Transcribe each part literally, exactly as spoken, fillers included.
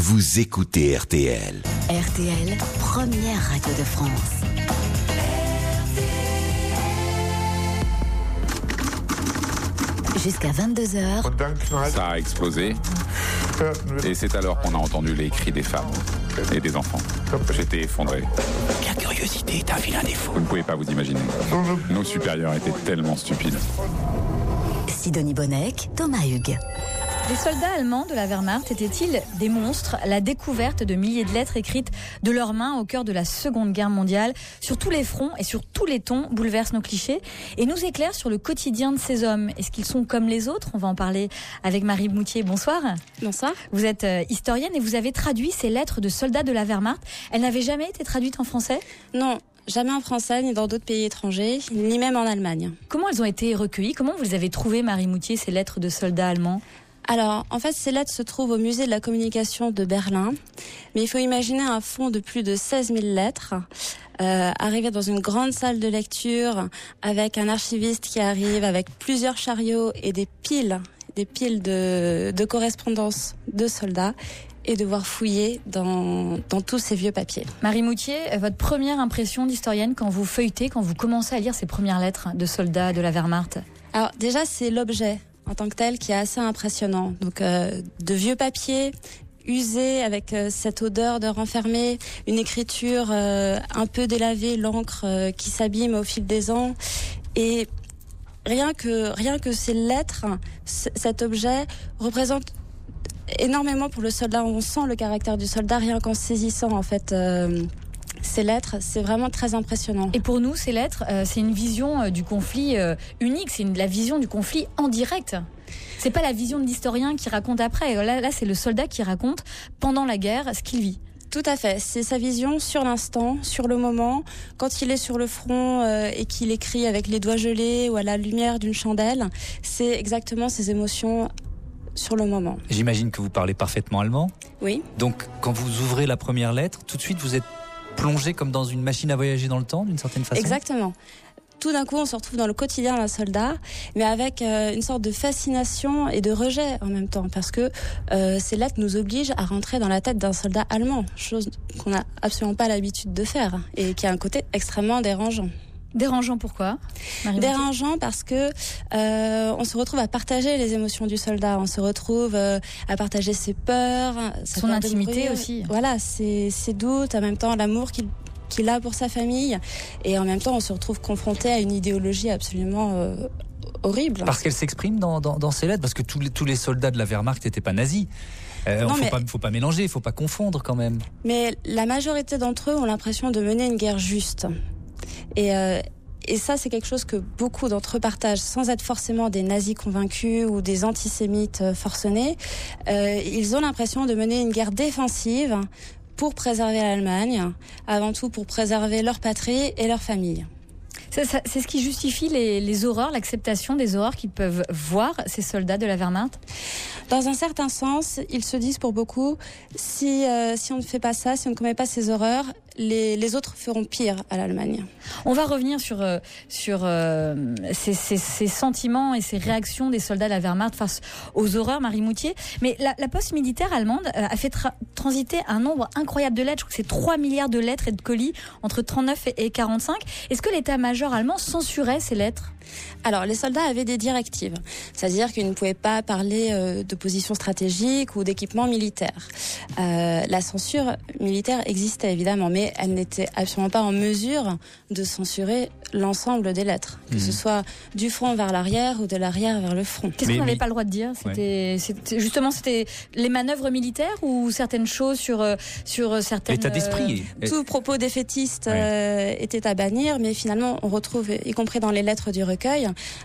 vous écoutez R T L. R T L, première radio de France. Jusqu'à vingt-deux heures. Ça a explosé. Et c'est alors qu'on a entendu les cris des femmes et des enfants. J'étais effondré. La curiosité est un vilain défaut. Vous ne pouvez pas vous imaginer. Nos supérieurs étaient tellement stupides. Sidonie Bonnec, Thomas Hugues. Les soldats allemands de la Wehrmacht étaient-ils des monstres? La découverte de milliers de lettres écrites de leurs mains au cœur de la Seconde Guerre mondiale, sur tous les fronts et sur tous les tons, bouleverse nos clichés et nous éclaire sur le quotidien de ces hommes. Est-ce qu'ils sont comme les autres? On va en parler avec Marie Moutier. Bonsoir. Bonsoir. Vous êtes euh, historienne et vous avez traduit ces lettres de soldats de la Wehrmacht. Elles n'avaient jamais été traduites en français? Non. Jamais en français, ni dans d'autres pays étrangers, ni même en Allemagne. Comment elles ont été recueillies? Comment vous les avez trouvées, Marie Moutier, ces lettres de soldats allemands? Alors, en fait, ces lettres se trouvent au musée de la communication de Berlin. Mais il faut imaginer un fonds de plus de seize mille lettres, euh, arrivé dans une grande salle de lecture, avec un archiviste qui arrive, avec plusieurs chariots et des piles, des piles de, de correspondances de soldats, et devoir fouiller dans, dans tous ces vieux papiers. Marie Moutier, votre première impression d'historienne quand vous feuilletez, quand vous commencez à lire ces premières lettres de soldats de la Wehrmacht? Alors déjà, c'est l'objet en tant que tel qui est assez impressionnant. Donc euh, de vieux papiers usés avec euh, cette odeur de renfermé, une écriture euh, un peu délavée, l'encre euh, qui s'abîme au fil des ans. Et rien que, rien que ces lettres, c- cet objet représente énormément pour le soldat. On sent le caractère du soldat rien qu'en saisissant en fait euh, ces lettres. C'est vraiment très impressionnant. Et pour nous, ces lettres, euh, c'est une vision euh, du conflit euh, unique. C'est une, la vision du conflit en direct. C'est pas la vision de l'historien qui raconte après. Là, là, c'est le soldat qui raconte pendant la guerre ce qu'il vit. Tout à fait. C'est sa vision sur l'instant, sur le moment, quand il est sur le front euh, et qu'il écrit avec les doigts gelés ou à la lumière d'une chandelle. C'est exactement ses émotions sur le moment. J'imagine que vous parlez parfaitement allemand. Oui. Donc, quand vous ouvrez la première lettre, tout de suite, vous êtes plongé comme dans une machine à voyager dans le temps, d'une certaine façon. Exactement. Tout d'un coup, on se retrouve dans le quotidien d'un soldat, mais avec euh, une sorte de fascination et de rejet en même temps, parce que euh, ces lettres nous obligent à rentrer dans la tête d'un soldat allemand, chose qu'on n'a absolument pas l'habitude de faire, et qui a un côté extrêmement dérangeant. Dérangeant pourquoi, Marie Dérangeant parce que euh, on se retrouve à partager les émotions du soldat, on se retrouve euh, à partager ses peurs, sa son peur intimité de aussi. Voilà, ses, ses doutes, en même temps l'amour qu'il qu'il a pour sa famille, et en même temps on se retrouve confronté à une idéologie absolument euh, horrible. Parce qu'elle s'exprime dans, dans, dans ces lettres, parce que tous les, tous les soldats de la Wehrmacht n'étaient pas nazis. Euh, Non, faut mais- pas, faut pas mélanger, faut pas confondre quand même. Mais la majorité d'entre eux ont l'impression de mener une guerre juste. Et, euh, et ça, c'est quelque chose que beaucoup d'entre eux partagent, sans être forcément des nazis convaincus ou des antisémites euh, forcenés. Euh, ils ont l'impression de mener une guerre défensive pour préserver l'Allemagne, avant tout pour préserver leur patrie et leur famille. C'est, ça, c'est ce qui justifie les, les horreurs, l'acceptation des horreurs qu'ils peuvent voir, ces soldats de la Wehrmacht? Dans un certain sens, ils se disent pour beaucoup, si, euh, si on ne fait pas ça, si on ne commet pas ces horreurs, les, les autres feront pire à l'Allemagne. On va revenir sur, euh, sur euh, ces, ces, ces sentiments et ces réactions des soldats de la Wehrmacht face aux horreurs, Marie Moutier. Mais la, la poste militaire allemande euh, a fait tra- transiter un nombre incroyable de lettres. Je crois que c'est trois milliards de lettres et de colis entre trente-neuf et quarante-cinq. Est-ce que l'état-major allemand censurait ces lettres? Alors, les soldats avaient des directives, c'est-à-dire qu'ils ne pouvaient pas parler euh, de position stratégique ou d'équipement militaire. Euh, la censure militaire existait évidemment, mais elle n'était absolument pas en mesure de censurer l'ensemble des lettres, que Mmh. ce soit du front vers l'arrière ou de l'arrière vers le front. Qu'est-ce Mais- qu'on n'avait mais- pas le droit de dire? C'était, c'était justement c'était les manœuvres militaires ou certaines choses sur euh, sur certaines. L'état d'esprit. Euh, tout propos défaitiste Ouais. euh, était à bannir, mais finalement on retrouve, y compris dans les lettres du recueil,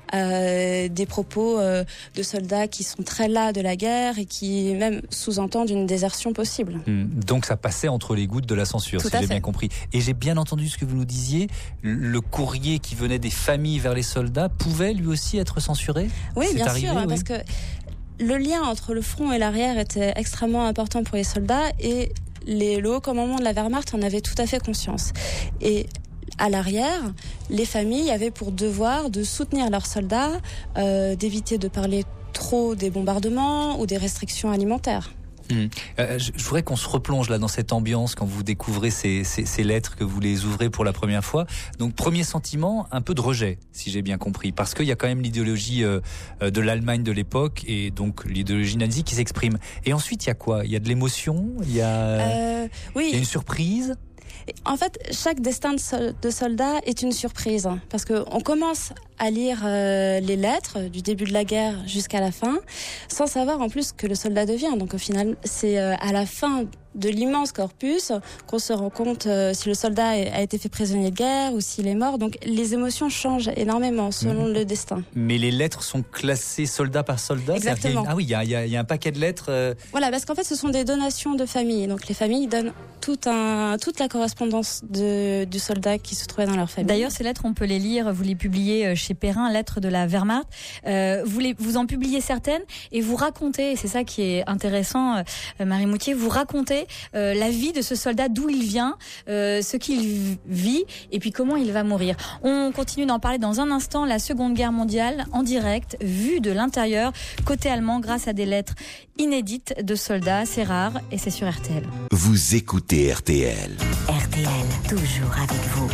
euh, des propos euh, de soldats qui sont très las de la guerre et qui même sous-entendent une désertion possible. Hum, Donc ça passait entre les gouttes de la censure, Tout si à j'ai fait. bien compris. Et j'ai bien entendu ce que vous nous disiez, le courrier qui venait des familles vers les soldats pouvait lui aussi être censuré? Oui, C'est bien arrivé, sûr, hein, oui. parce que le lien entre le front et l'arrière était extrêmement important pour les soldats et les, le haut commandement de la Wehrmacht en avait tout à fait conscience. Et à l'arrière, les familles avaient pour devoir de soutenir leurs soldats, euh, d'éviter de parler trop des bombardements ou des restrictions alimentaires. Mmh. Euh, je, je voudrais qu'on se replonge là dans cette ambiance quand vous découvrez ces, ces, ces lettres, que vous les ouvrez pour la première fois. Donc premier sentiment, un peu de rejet, si j'ai bien compris, parce qu'il y a quand même l'idéologie euh, de l'Allemagne de l'époque et donc l'idéologie nazie qui s'exprime. Et ensuite, il y a quoi? Il y a de l'émotion, il y a, euh, oui. il y a une surprise. En fait, chaque destin de, sol- de soldat est une surprise, hein, parce que on commence à lire euh, les lettres du début de la guerre jusqu'à la fin, sans savoir en plus ce que le soldat devient. Donc au final, c'est euh, à la fin de l'immense corpus qu'on se rend compte euh, si le soldat a été fait prisonnier de guerre ou s'il est mort. Donc les émotions changent énormément selon mmh. le destin. Mais les lettres sont classées soldat par soldat. Exactement. Une... Ah oui, il y a, y, a, y a un paquet de lettres. Euh... Voilà, parce qu'en fait, ce sont des donations de famille. Donc les familles donnent tout un, toute la correspondance de, du soldat qui se trouvait dans leur famille. D'ailleurs, ces lettres, on peut les lire. Vous les publiez chez Perrin, lettres de la Wehrmacht. Euh, vous, les, vous en publiez certaines et vous racontez, et c'est ça qui est intéressant, euh, Marie Moutier, vous racontez Euh, la vie de ce soldat, d'où il vient, euh, ce qu'il vit et puis comment il va mourir. On continue d'en parler dans un instant. La Seconde Guerre mondiale en direct, vue de l'intérieur, côté allemand, grâce à des lettres inédites de soldats. C'est rare et c'est sur R T L. Vous écoutez R T L. R T L, toujours avec vous.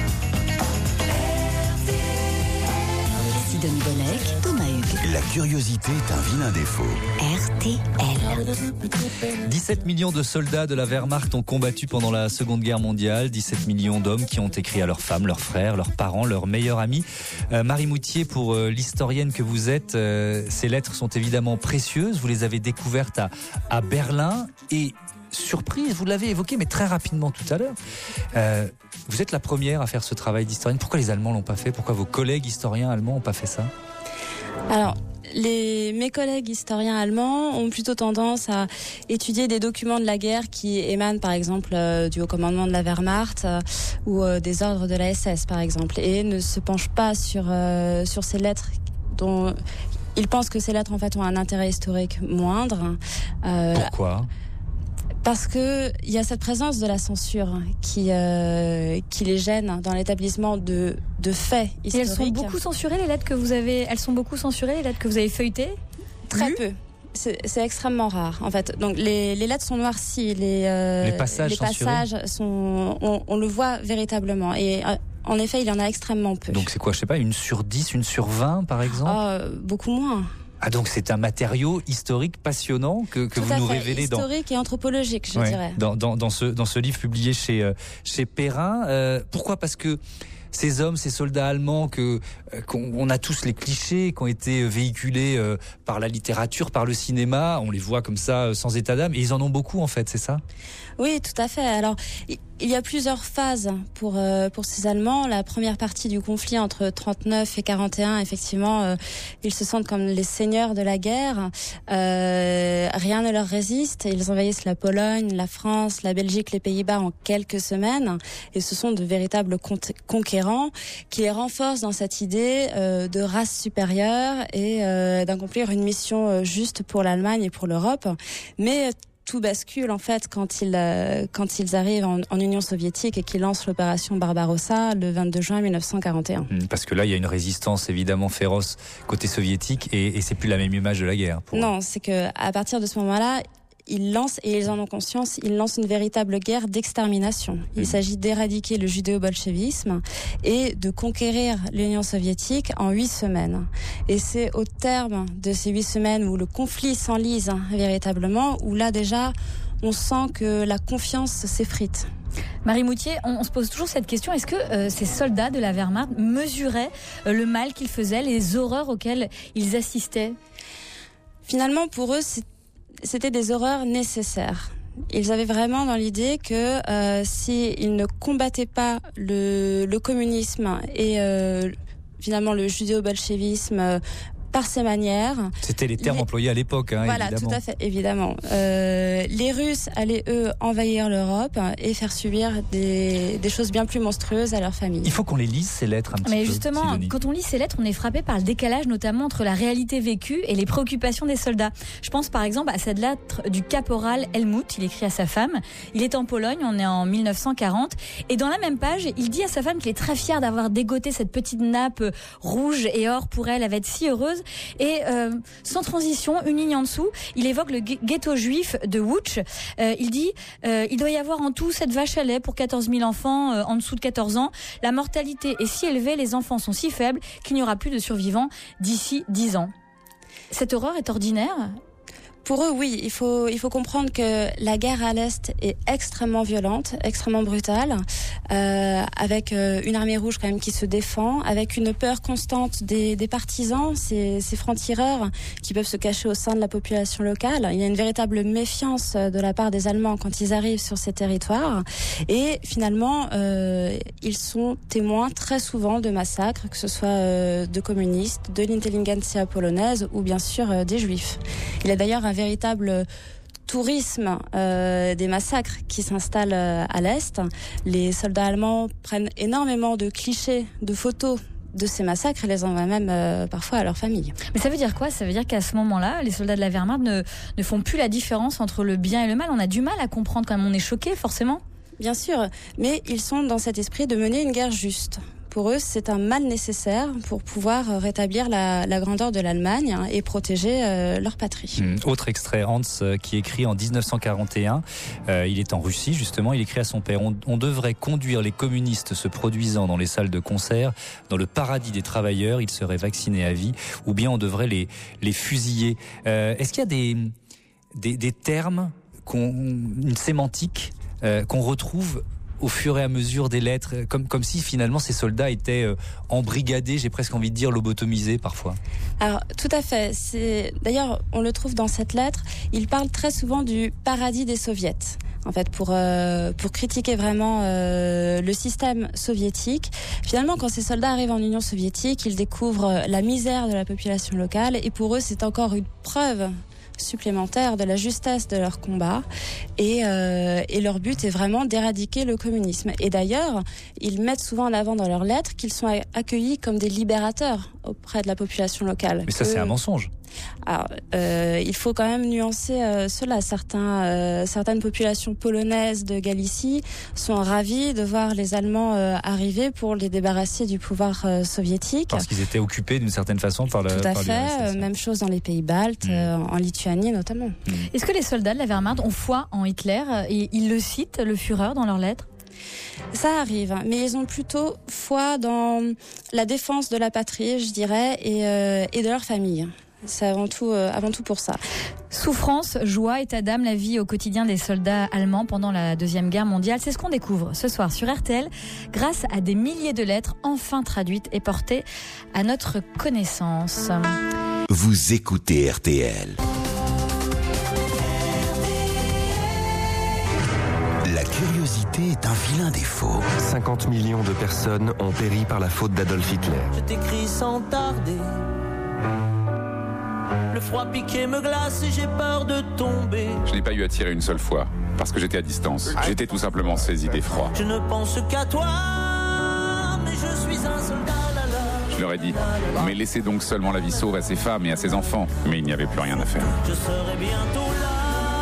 Sidonie Bonnec, Thomas Hugues. La curiosité est un vilain défaut. R T L. dix-sept millions de soldats de la Wehrmacht ont combattu pendant la Seconde Guerre mondiale. dix-sept millions d'hommes qui ont écrit à leurs femmes, leurs frères, leurs parents, leurs meilleurs amis. Euh, Marie Moutier, pour euh, l'historienne que vous êtes, euh, ces lettres sont évidemment précieuses. Vous les avez découvertes à, à Berlin et... surprise, vous l'avez évoqué, mais très rapidement tout à l'heure. Euh, vous êtes la première à faire ce travail d'historienne. Pourquoi les Allemands l'ont pas fait? Pourquoi vos collègues historiens allemands n'ont pas fait ça? Alors, les, mes collègues historiens allemands ont plutôt tendance à étudier des documents de la guerre qui émanent par exemple euh, du haut commandement de la Wehrmacht euh, ou euh, des ordres de la S S par exemple, et ne se penchent pas sur, euh, sur ces lettres dont ils pensent que ces lettres en fait ont un intérêt historique moindre. Euh, Pourquoi ? Parce que il y a cette présence de la censure qui euh, qui les gêne dans l'établissement de de faits historiques. Et elles sont beaucoup censurées les lettres que vous avez. Elles sont beaucoup censurées les lettres que vous avez feuilletées. Très Lu peu. C'est, c'est extrêmement rare en fait. Donc les, les lettres sont noircies, les euh, les passages, les passages sont on, on le voit véritablement et euh, en effet il y en a extrêmement peu. Donc c'est quoi, je sais pas, une sur dix, une sur vingt par exemple? Oh, beaucoup moins. Ah donc c'est un matériau historique passionnant que, que vous nous fait. révélez historique dans historique et anthropologique, je ouais, dirais. Dans, dans, dans ce dans ce livre publié chez euh, chez Perrin. Euh, pourquoi? Parce que ces hommes, ces soldats allemands que euh, qu'on on a tous les clichés qui ont été véhiculés euh, par la littérature, par le cinéma, on les voit comme ça euh, sans état d'âme et ils en ont beaucoup en fait, c'est ça? Oui, tout à fait. Alors il y a plusieurs phases pour euh, pour ces Allemands. La première partie du conflit entre trente-neuf et quarante et un, effectivement, euh, ils se sentent comme les seigneurs de la guerre. Euh, rien ne leur résiste. Ils envahissent la Pologne, la France, la Belgique, les Pays-Bas en quelques semaines. Et ce sont de véritables conquérants qui les renforcent dans cette idée euh, de race supérieure et euh, d'accomplir une mission juste pour l'Allemagne et pour l'Europe. Mais tout bascule en fait quand ils euh, quand ils arrivent en, en Union soviétique et qu'ils lancent l'opération Barbarossa le vingt-deux juin mille neuf cent quarante et un. Parce que là, il y a une résistance évidemment féroce côté soviétique et, et c'est plus la même image de la guerre. Pour non, eux. C'est que à partir de ce moment-là, ils lancent, et ils en ont conscience, ils lancent une véritable guerre d'extermination. Il mmh. s'agit d'éradiquer le judéo-bolchevisme et de conquérir l'Union soviétique en huit semaines. Et c'est au terme de ces huit semaines où le conflit s'enlise hein, véritablement, où là déjà, on sent que la confiance s'effrite. Marie Moutier, on, on se pose toujours cette question, est-ce que euh, ces soldats de la Wehrmacht mesuraient euh, le mal qu'ils faisaient, les horreurs auxquelles ils assistaient? Finalement, pour eux, c'est c'était des horreurs nécessaires. Ils avaient vraiment dans l'idée que euh, s'ils ne combattaient pas le, le communisme et euh, finalement le judéo-bolchevisme euh, par ces manières... C'était les termes les... employés à l'époque, hein, voilà, évidemment. Tout à fait, évidemment. Euh, les Russes allaient, eux, envahir l'Europe et faire subir des, des choses bien plus monstrueuses à leurs familles. Il faut qu'on les lise, ces lettres, un petit Mais peu. Mais justement, Sidonie. Quand on lit ces lettres, on est frappé par le décalage, notamment entre la réalité vécue et les préoccupations des soldats. Je pense par exemple à cette lettre du caporal Helmut, il écrit à sa femme. Il est en Pologne, on est en mille neuf cent quarante, et dans la même page, il dit à sa femme qu'il est très fier d'avoir dégoté cette petite nappe rouge et or pour elle, elle va être si heureuse. chose. Et euh, sans transition, une ligne en dessous, il évoque le ghetto juif de Łódź. Euh, il dit euh, il doit y avoir en tout sept vaches à lait pour quatorze mille enfants euh, en dessous de quatorze ans. La mortalité est si élevée, les enfants sont si faibles qu'il n'y aura plus de survivants d'ici dix ans. Cette horreur est ordinaire ? Pour eux, oui, il faut il faut comprendre que la guerre à l'Est est extrêmement violente, extrêmement brutale, euh, avec euh, une armée rouge quand même qui se défend, avec une peur constante des, des partisans, ces, ces francs-tireurs qui peuvent se cacher au sein de la population locale. Il y a une véritable méfiance de la part des Allemands quand ils arrivent sur ces territoires. Et finalement, euh, ils sont témoins très souvent de massacres, que ce soit euh, de communistes, de l'intelligentsia polonaise ou bien sûr euh, des Juifs. Il y a d'ailleurs un véritable tourisme euh, des massacres qui s'installe euh, à l'Est. Les soldats allemands prennent énormément de clichés, de photos de ces massacres et les envoient même euh, parfois à leur famille. Mais ça veut dire quoi ? Ça veut dire qu'à ce moment-là, les soldats de la Wehrmacht ne, ne font plus la différence entre le bien et le mal. On a du mal à comprendre quand même, on est choqué forcément. Bien sûr, mais ils sont dans cet esprit de mener une guerre juste. Pour eux, c'est un mal nécessaire pour pouvoir rétablir la, la grandeur de l'Allemagne et protéger euh, leur patrie. Mmh. Autre extrait, Hans, euh, qui écrit en dix-neuf cent quarante et un, euh, il est en Russie justement, il écrit à son père, on, on devrait conduire les communistes se produisant dans les salles de concert, dans le paradis des travailleurs, ils seraient vaccinés à vie, ou bien on devrait les, les fusiller. Euh, est-ce qu'il y a des, des, des termes, qu'on, une sémantique euh, qu'on retrouve au fur et à mesure des lettres, comme, comme si finalement ces soldats étaient euh, embrigadés, j'ai presque envie de dire lobotomisés parfois. Alors tout à fait, c'est d'ailleurs on le trouve dans cette lettre, il parle très souvent du paradis des soviets. En fait, pour euh, pour critiquer vraiment euh, le système soviétique. Finalement, quand ces soldats arrivent en Union soviétique, ils découvrent la misère de la population locale et pour eux, c'est encore une preuve supplémentaire de la justesse de leur combat et, euh, et leur but est vraiment d'éradiquer le communisme. Et d'ailleurs, ils mettent souvent en avant dans leurs lettres qu'ils sont accueillis comme des libérateurs auprès de la population locale. Mais ça, c'est un mensonge. Alors, euh, il faut quand même nuancer euh, cela. Certains, euh, certaines populations polonaises de Galicie sont ravies de voir les Allemands euh, arriver pour les débarrasser du pouvoir euh, soviétique. Parce qu'ils étaient occupés d'une certaine façon par le. Tout à par fait. Euh, même chose dans les pays baltes, mmh. euh, en Lituanie notamment. Mmh. Est-ce que les soldats de la Wehrmacht ont foi en Hitler et ils le citent, le Führer, dans leurs lettres ? Ça arrive, mais ils ont plutôt foi dans la défense de la patrie, je dirais, et, euh, et de leur famille. C'est avant tout, euh, avant tout pour ça. Souffrance, joie, état d'âme, la vie au quotidien des soldats allemands pendant la Deuxième Guerre mondiale. C'est ce qu'on découvre ce soir sur R T L grâce à des milliers de lettres enfin traduites et portées à notre connaissance. Vous écoutez R T L. La curiosité est un vilain défaut. cinquante millions de personnes ont péri par la faute d'Adolf Hitler. Je t'écris sans tarder. Le froid piqué me glace et j'ai peur de tomber. Je n'ai pas eu à tirer une seule fois, parce que j'étais à distance. J'étais tout simplement saisi d'effroi. Je ne pense qu'à toi, mais je suis un soldat. Là, là, je leur ai dit, mais laissez donc seulement la vie sauve à ces femmes et à ces enfants. Mais il n'y avait plus rien à faire. Je serai bientôt là.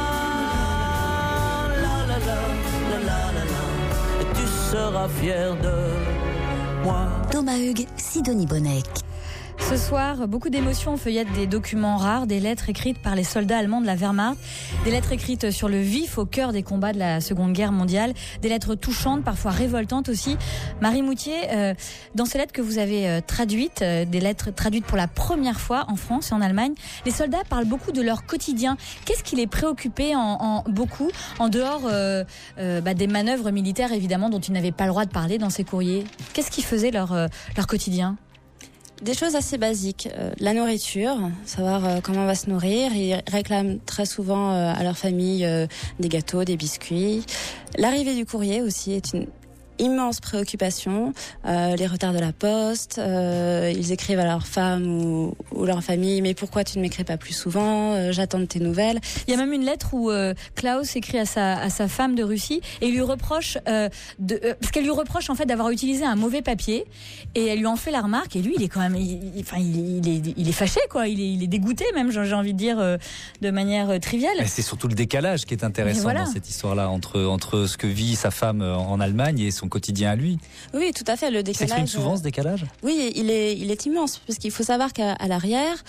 La, la, la, la, la, la, la, et tu seras fier de moi. Thomas Hugues, Sidonie Bonnec. Ce soir, beaucoup d'émotions feuillettent des documents rares, des lettres écrites par les soldats allemands de la Wehrmacht, des lettres écrites sur le vif au cœur des combats de la Seconde Guerre mondiale, des lettres touchantes, parfois révoltantes aussi. Marie Moutier, euh, dans ces lettres que vous avez euh, traduites, euh, des lettres traduites pour la première fois en France et en Allemagne, les soldats parlent beaucoup de leur quotidien. Qu'est-ce qui les préoccupait en, en beaucoup, en dehors euh, euh, bah, des manœuvres militaires évidemment dont ils n'avaient pas le droit de parler dans ces courriers ? Qu'est-ce qui faisait leur, euh, leur quotidien ? Des choses assez basiques, euh, la nourriture, savoir euh, comment on va se nourrir. Ils réclament très souvent euh, à leur famille euh, des gâteaux, des biscuits. L'arrivée du courrier aussi est une immense préoccupation, euh, les retards de la poste, euh, ils écrivent à leur femme ou, ou leur famille, mais pourquoi tu ne m'écris pas plus souvent, euh, j'attends de tes nouvelles. Il y a même une lettre où euh, Klaus écrit à sa, à sa femme de Russie et il lui reproche, euh, de, euh, parce qu'elle lui reproche en fait d'avoir utilisé un mauvais papier et elle lui en fait la remarque et lui il est quand même, il, il, enfin, il, il, est, il est fâché quoi, il est, il est dégoûté même, j'ai envie de dire, euh, de manière euh, triviale. Mais c'est surtout le décalage qui est intéressant voilà. dans cette histoire-là entre, entre ce que vit sa femme en Allemagne et son son quotidien à lui. Oui, tout à fait. Le décalage. S'exprime souvent ce décalage ? Oui, il est, il est immense, parce qu'il faut savoir qu'à à l'arrière,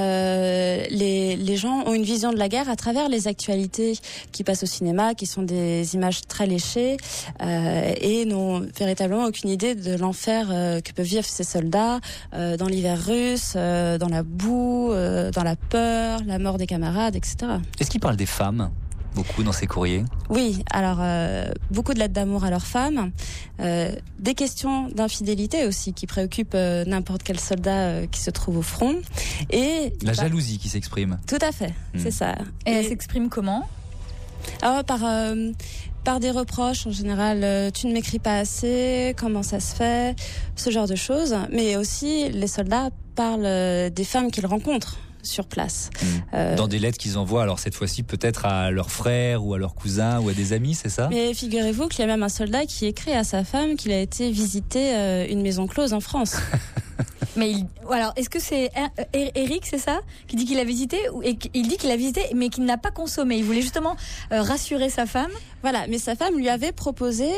euh, les, les gens ont une vision de la guerre à travers les actualités qui passent au cinéma, qui sont des images très léchées, euh, et n'ont véritablement aucune idée de l'enfer euh, que peuvent vivre ces soldats euh, dans l'hiver russe, euh, dans la boue, euh, dans la peur, la mort des camarades, et cetera. Est-ce qu'il parle des femmes ? Beaucoup dans ses courriers. Oui, alors euh, beaucoup de lettres d'amour à leurs femmes, euh, des questions d'infidélité aussi qui préoccupent euh, n'importe quel soldat euh, qui se trouve au front, et la bah, jalousie qui s'exprime. Tout à fait, mmh. c'est ça. Et, et elle s'exprime comment ? Alors par euh, par des reproches en général, euh, tu ne m'écris pas assez, comment ça se fait, ce genre de choses. Mais aussi les soldats parlent euh, des femmes qu'ils rencontrent sur place. Mmh. Euh, Dans des lettres qu'ils envoient, alors cette fois-ci peut-être à leurs frères ou à leurs cousins ou à des amis, c'est ça ? Mais figurez-vous qu'il y a même un soldat qui écrit à sa femme qu'il a été visiter euh, une maison close en France. Mais il, alors, est-ce que c'est Eric, c'est ça, qui dit qu'il a visité, et qu'il dit qu'il a visité, mais qu'il n'a pas consommé. Il voulait justement euh, rassurer sa femme. Voilà, mais sa femme lui avait proposé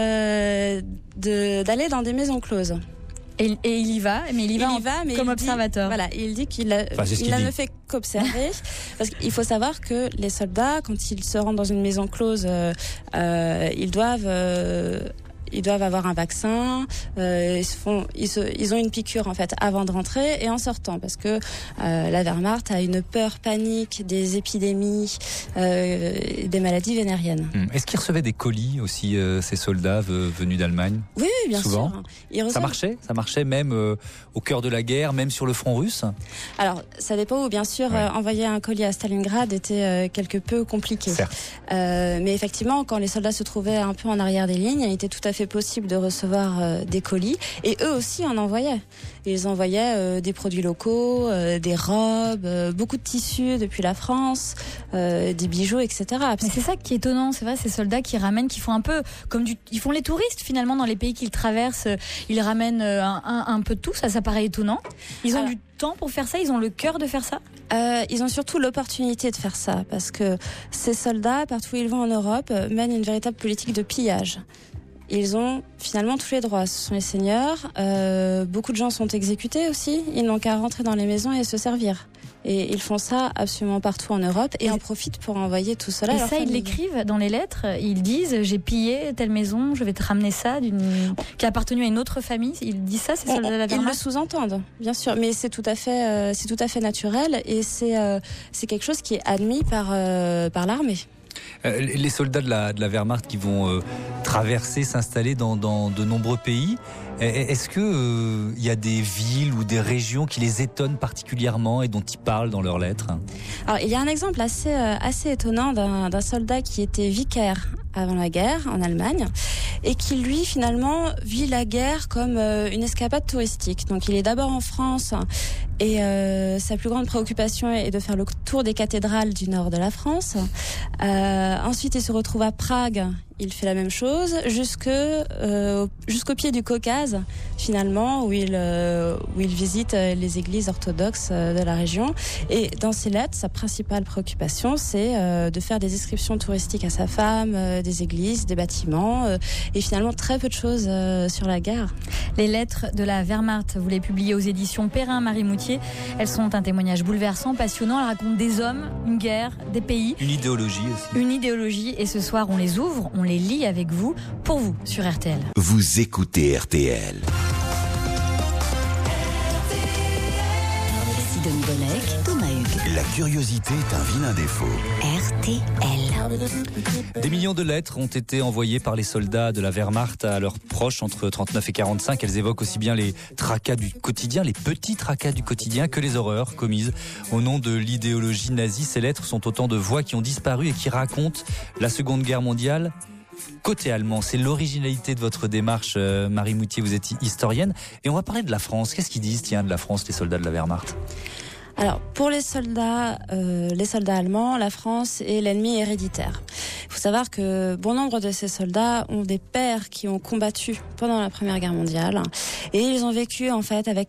euh, de, d'aller dans des maisons closes. Et, et il y va, mais il y va, il y va mais comme observateur. Dit, voilà, il dit qu'il a, enfin, il il ne dit. fait qu'observer. Parce qu'il faut savoir que les soldats, quand ils se rendent dans une maison close, euh, euh, ils doivent euh, ils doivent avoir un vaccin, euh, ils, se font, ils, se, ils ont une piqûre en fait avant de rentrer et en sortant, parce que euh, la Wehrmacht a une peur panique des épidémies, euh, des maladies vénériennes. Hum. Est-ce qu'ils recevaient des colis aussi, euh, ces soldats v- venus d'Allemagne ? Oui, oui, bien Souvent. sûr. Ils reçoivent... Ça marchait, ça marchait même euh, au cœur de la guerre, même sur le front russe. Alors, ça dépend où, bien sûr. Ouais. Euh, envoyer un colis à Stalingrad était euh, quelque peu compliqué. Euh, mais effectivement, quand les soldats se trouvaient un peu en arrière des lignes, il était tout à fait possible de recevoir euh, des colis, et eux aussi en envoyaient. Ils envoyaient euh, des produits locaux, euh, des robes, euh, beaucoup de tissus depuis la France, euh, des bijoux, et cetera. Mais c'est ça qui est étonnant, c'est vrai, ces soldats qui ramènent, qui font un peu comme du, ils font les touristes finalement dans les pays qu'ils traversent. Ils ramènent un, un, un peu de tout. Ça, ça paraît étonnant. Ils ont Alors, du temps pour faire ça. Ils ont le cœur de faire ça. Euh, ils ont surtout l'opportunité de faire ça, parce que ces soldats, partout où ils vont en Europe, mènent une véritable politique de pillage. Ils ont finalement tous les droits. Ce sont les seigneurs. Euh, beaucoup de gens sont exécutés aussi. Ils n'ont qu'à rentrer dans les maisons et se servir. Et ils font ça absolument partout en Europe et, et en profitent pour envoyer tout cela. Et à leur ça, famille. Ils l'écrivent dans les lettres. Ils disent, j'ai pillé telle maison, je vais te ramener ça, d'une... qui a appartenu à une autre famille. Ils disent ça, ces soldats de la Wehrmacht. Ils le sous-entendent, bien sûr, mais c'est tout à fait, euh, c'est tout à fait naturel et c'est, euh, c'est quelque chose qui est admis par euh, par l'armée. Euh, les soldats de la, de la Wehrmacht qui vont euh, traverser, s'installer dans, dans de nombreux pays, est-ce qu'il euh, y a des villes ou des régions qui les étonnent particulièrement et dont ils parlent dans leurs lettres ? Alors, il y a un exemple assez, euh, assez étonnant d'un, d'un soldat qui était vicaire avant la guerre en Allemagne et qui, lui, finalement, vit la guerre comme euh, une escapade touristique. Donc, il est d'abord en France et euh, sa plus grande préoccupation est de faire le tour des cathédrales du nord de la France. Euh, ensuite, il se retrouve à Prague. Il fait la même chose jusque, euh, jusqu'au pied du Caucase, finalement, où il, euh, où il visite les églises orthodoxes de la région. Et dans ses lettres, sa principale préoccupation, c'est euh, de faire des descriptions touristiques à sa femme, euh, des églises, des bâtiments, euh, et finalement très peu de choses euh, sur la guerre. Les lettres de la Wehrmacht, vous les publiez aux éditions Perrin Marie Moutier. Elles sont un témoignage bouleversant, passionnant. Elles racontent des hommes, une guerre, des pays. Une idéologie aussi. Une idéologie. Et ce soir, on les ouvre, on les lit avec vous, pour vous, sur R T L. Vous écoutez R T L. Sidonie Bonnec, Thomas Hugues. La curiosité est un vilain défaut. R T L. Des millions de lettres ont été envoyées par les soldats de la Wehrmacht à leurs proches entre trente-neuf et quarante-cinq. Elles évoquent aussi bien les tracas du quotidien, les petits tracas du quotidien, que les horreurs commises au nom de l'idéologie nazie. Ces lettres sont autant de voix qui ont disparu et qui racontent la Seconde Guerre mondiale côté allemand. C'est l'originalité de votre démarche, euh, Marie Moutier, vous êtes historienne. Et on va parler de la France. Qu'est-ce qu'ils disent, tiens, de la France, les soldats de la Wehrmacht ? Alors, pour les soldats, euh, les soldats allemands, la France est l'ennemi héréditaire. Il faut savoir que bon nombre de ces soldats ont des pères qui ont combattu pendant la Première Guerre mondiale et ils ont vécu en fait avec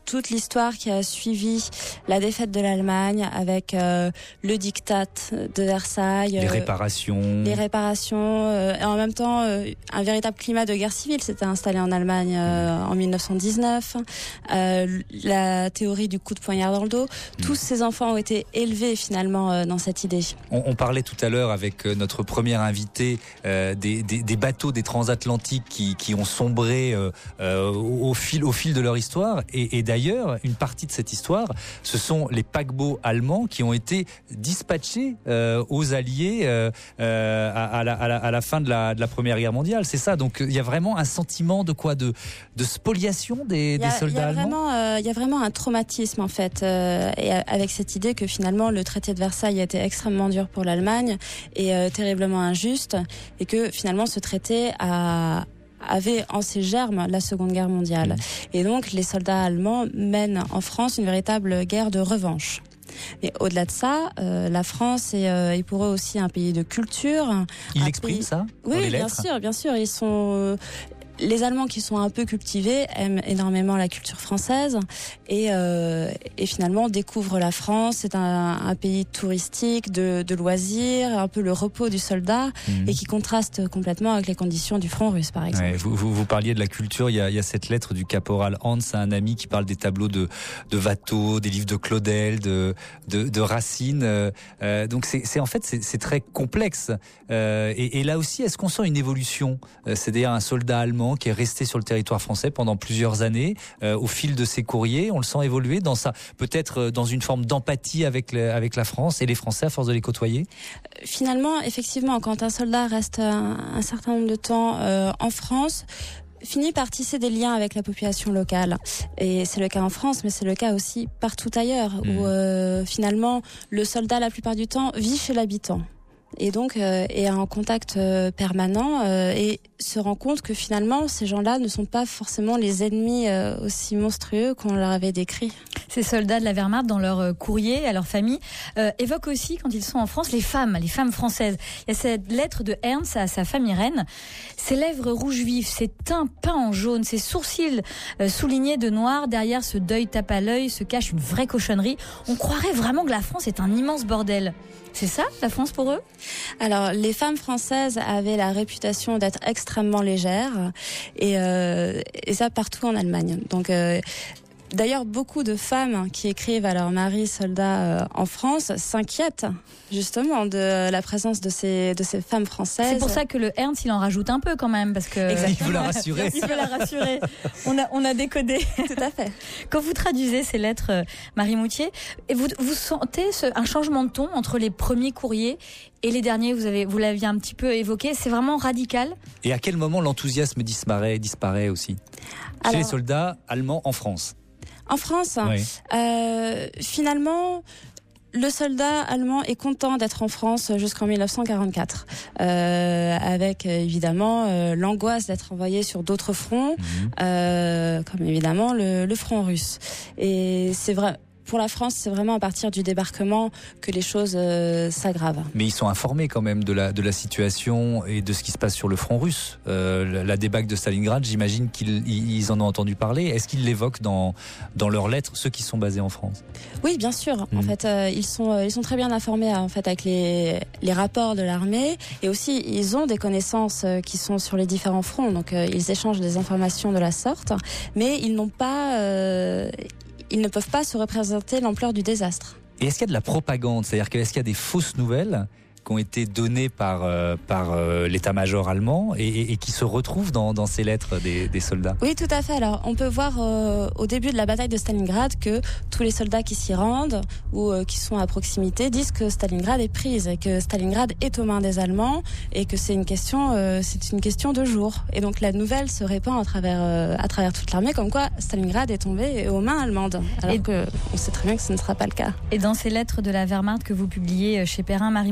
toute l'histoire qui a suivi la défaite de l'Allemagne avec euh, le diktat de Versailles, les réparations, les réparations, euh, et en même temps euh, un véritable climat de guerre civile s'était installé en Allemagne euh, en mille neuf cent dix-neuf. Euh, la théorie du coup de poignard dans le dos. Mmh. Tous ces enfants ont été élevés finalement euh, dans cette idée. On, on parlait tout à l'heure avec notre première invitée euh, des, des, des bateaux des transatlantiques qui, qui ont sombré euh, euh, au fil au fil de leur histoire. Et, et d'ailleurs, une partie de cette histoire, ce sont les paquebots allemands qui ont été dispatchés euh, aux Alliés euh, euh, à, à, la, à, la, à la fin de la, de la Première Guerre mondiale. C'est ça. Donc il y a vraiment un sentiment de quoi, de, de spoliation des, des soldats allemands. Il euh, y a vraiment un traumatisme en fait, euh, et avec cette idée que finalement le traité de Versailles a été extrêmement dur pour l'Allemagne et euh, terriblement injuste, et que finalement ce traité a avait en ses germes la Seconde Guerre mondiale. Mmh. Et donc les soldats allemands mènent en France une véritable guerre de revanche. Mais au-delà de ça, euh, la France est, euh, est pour eux aussi un pays de culture. Ils expriment pays... ça dans Oui, les bien lettres. sûr, bien sûr. Ils sont euh, les Allemands qui sont un peu cultivés aiment énormément la culture française et, euh, et finalement découvrent la France. C'est un, un pays touristique, de, de loisirs, un peu le repos du soldat, mmh. et qui contraste complètement avec les conditions du front russe, par exemple. Ouais, vous, vous, vous parliez de la culture. Il y, a, il y a cette lettre du caporal Hans à un ami qui parle des tableaux de, de Watteau, des livres de Claudel, de, de, de Racine. Euh, donc c'est, c'est en fait c'est, c'est très complexe. Euh, et, et là aussi, est-ce qu'on sent une évolution ? euh, C'est-à-dire un soldat allemand qui est resté sur le territoire français pendant plusieurs années, euh, au fil de ses courriers, on le sent évoluer dans sa, peut-être euh, dans une forme d'empathie avec, le, avec la France et les Français à force de les côtoyer. Finalement, effectivement, quand un soldat reste un, un certain nombre de temps euh, en France, finit par tisser des liens avec la population locale. Et c'est le cas en France, mais c'est le cas aussi partout ailleurs, mmh. où euh, finalement le soldat, la plupart du temps, vit chez l'habitant. Et donc euh, est en contact euh, permanent euh, et se rend compte que finalement ces gens-là ne sont pas forcément les ennemis euh, aussi monstrueux qu'on leur avait décrits. Ces soldats de la Wehrmacht, dans leur euh, courrier à leur famille, euh, évoquent aussi, quand ils sont en France, les femmes, les femmes françaises. Il y a cette lettre de Ernst à sa femme Irène. Ses lèvres rouges vives, ses teints peints en jaune, ses sourcils euh, soulignés de noir. Derrière ce deuil tape à l'œil se cache une vraie cochonnerie. On croirait vraiment que la France est un immense bordel. C'est ça, la France, pour eux ? Alors, les femmes françaises avaient la réputation d'être extrêmement légères, et, euh, et ça partout en Allemagne. Donc, euh, d'ailleurs, beaucoup de femmes qui écrivent à leur mari soldat euh, en France s'inquiètent justement de la présence de ces de ces femmes françaises. C'est pour ça que le Ernst, il en rajoute un peu quand même, parce que exactement. Il veut la rassurer. Il veut la rassurer. On a on a décodé. Tout à fait. Quand vous traduisez ces lettres, euh, Marie Moutier, et vous vous sentez ce, un changement de ton entre les premiers courriers et les derniers. Vous avez vous l'aviez un petit peu évoqué. C'est vraiment radical. Et à quel moment l'enthousiasme disparaît disparaît aussi Alors, chez les soldats allemands en France? En France, oui. euh, finalement, le soldat allemand est content d'être en France jusqu'en mille neuf cent quarante-quatre, euh, avec évidemment euh, l'angoisse d'être envoyé sur d'autres fronts, mmh. euh, comme évidemment le, le front russe. Et c'est vrai. Pour la France, c'est vraiment à partir du débarquement que les choses euh, s'aggravent. Mais ils sont informés quand même de la, de la situation et de ce qui se passe sur le front russe. Euh, la débâcle de Stalingrad, j'imagine qu'ils ils en ont entendu parler. Est-ce qu'ils l'évoquent dans, dans leurs lettres, ceux qui sont basés en France ? Oui, bien sûr. Mmh. En fait, euh, ils sont, ils sont très bien informés en fait, avec les, les rapports de l'armée. Et aussi, ils ont des connaissances euh, qui sont sur les différents fronts. Donc, euh, ils échangent des informations de la sorte. Mais ils n'ont pas... Euh, ils ne peuvent pas se représenter l'ampleur du désastre. Et est-ce qu'il y a de la propagande ? C'est-à-dire que est-ce qu'il y a des fausses nouvelles qui ont été données par, euh, par euh, l'état-major allemand et, et, et qui se retrouvent dans, dans ces lettres des, des soldats ? Oui, tout à fait. Alors, on peut voir euh, au début de la bataille de Stalingrad que tous les soldats qui s'y rendent ou euh, qui sont à proximité disent que Stalingrad est prise et que Stalingrad est aux mains des Allemands et que c'est une question, euh, c'est une question de jours. Et donc, la nouvelle se répand à travers, euh, à travers toute l'armée comme quoi Stalingrad est tombé aux mains allemandes. Alors et que on sait très bien que ce ne sera pas le cas. Et dans ces lettres de la Wehrmacht que vous publiez chez Perrin, Marie Moutier,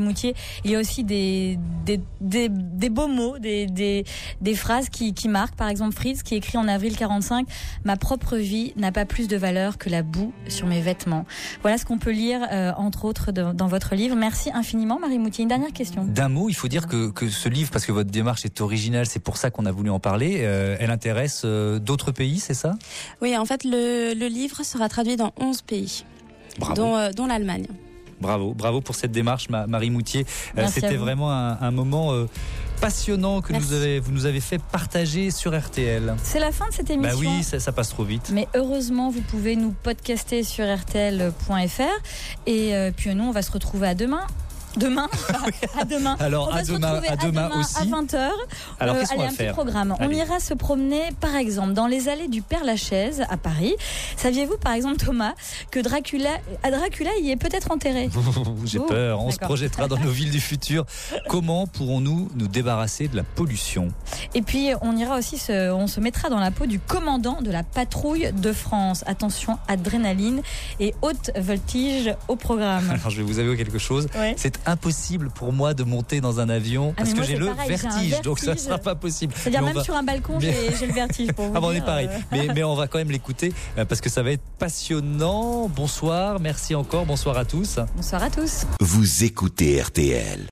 Il y a aussi des, des, des, des beaux mots, des, des, des phrases qui, qui marquent. Par exemple, Fritz qui écrit en avril quarante-cinq « Ma propre vie n'a pas plus de valeur que la boue sur mes vêtements ». Voilà ce qu'on peut lire, euh, entre autres, de, dans votre livre. Merci infiniment, Marie Moutier. Une dernière question. D'un mot, il faut dire que, que ce livre, parce que votre démarche est originale, c'est pour ça qu'on a voulu en parler, euh, elle intéresse euh, d'autres pays, c'est ça ? Oui, en fait, le, le livre sera traduit dans onze pays, Bravo. dont, euh, dont l'Allemagne. Bravo, bravo pour cette démarche, Marie Moutier. Euh, c'était vraiment un, un moment euh, passionnant que nous avez, vous nous avez fait partager sur R T L. C'est la fin de cette émission. Bah oui, ça, ça passe trop vite. Mais heureusement, vous pouvez nous podcaster sur R T L point F R. Et euh, puis nous, on va se retrouver à demain. Demain, à demain. Alors, à demain, à, à demain aussi. À vingt heures. Alors, euh, qu'est-ce qu'on allez, va un faire petit programme. Allez. On ira se promener, par exemple, dans les allées du Père-Lachaise à Paris. Saviez-vous, par exemple, Thomas, que Dracula, à Dracula, il est peut-être enterré. J'ai oh, peur. On d'accord. se projettera dans nos villes du futur. Comment pourrons-nous nous débarrasser de la pollution ? Et puis, on ira aussi, se, on se mettra dans la peau du commandant de la patrouille de France. Attention, adrénaline et haute voltige au programme. Alors, je vais vous avouer quelque chose. Ouais. C'est impossible pour moi de monter dans un avion ah, parce moi, que j'ai le pareil, vertige, vertige, donc ça ne sera pas possible. C'est-à-dire même va... sur un balcon, mais... j'ai, j'ai le vertige pour vous ah bon, dire. On est pareil, euh... mais, mais on va quand même l'écouter parce que ça va être passionnant. Bonsoir, merci encore, bonsoir à tous. Bonsoir à tous. Vous écoutez R T L.